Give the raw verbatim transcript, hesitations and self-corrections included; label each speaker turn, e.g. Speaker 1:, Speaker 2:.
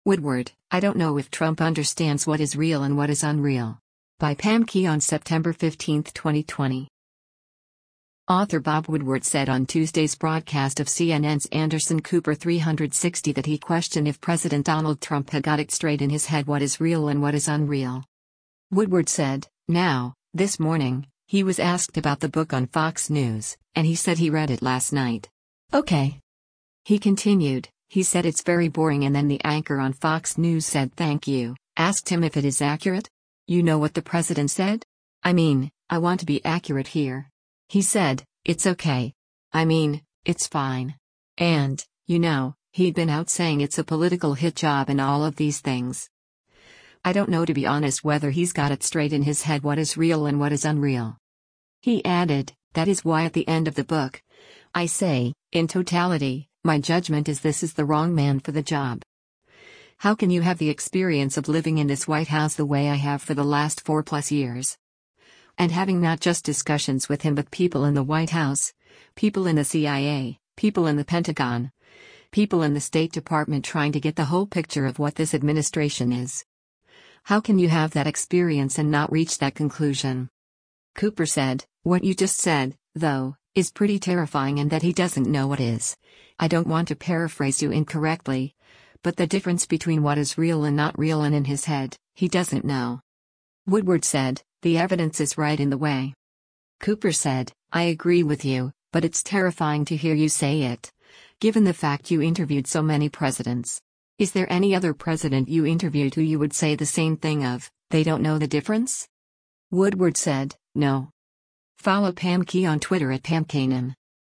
Speaker 1: Woodward, I don't know if Trump understands what is real and what is unreal. By Pam Key on September fifteenth, twenty twenty. Author Bob Woodward said on Tuesday's broadcast of C N N's Anderson Cooper three sixty that he questioned if President Donald Trump had got it straight in his head what is real and what is unreal. Woodward said, now, this morning, he was asked about the book on Fox News, and he said he read it last night. Okay. He continued, he said it's very boring, and then the anchor on Fox News said thank you, asked him if it is accurate. You know what the president said? I mean, I want to be accurate here. He said, it's okay. I mean, it's fine. And, you know, he'd been out saying it's a political hit job and all of these things. I don't know, to be honest, whether he's got it straight in his head what is real and what is unreal. He added, that is why at the end of the book, I say, in totality, my judgment is this is the wrong man for the job. How can you have the experience of living in this White House the way I have for the last four plus years? And having not just discussions with him but people in the White House, people in the C I A, people in the Pentagon, people in the State Department trying to get the whole picture of what this administration is. How can you have that experience and not reach that conclusion? Cooper said, what you just said, though, is pretty terrifying, and that he doesn't know what is. I don't want to paraphrase you incorrectly, but the difference between what is real and not real, and in his head, he doesn't know. Woodward said, the evidence is right in the way. Cooper said, I agree with you, but it's terrifying to hear you say it, given the fact you interviewed so many presidents. Is there any other president you interviewed who you would say the same thing of, they don't know the difference? Woodward said, no. Follow Pam Key on Twitter at Pam Kanem.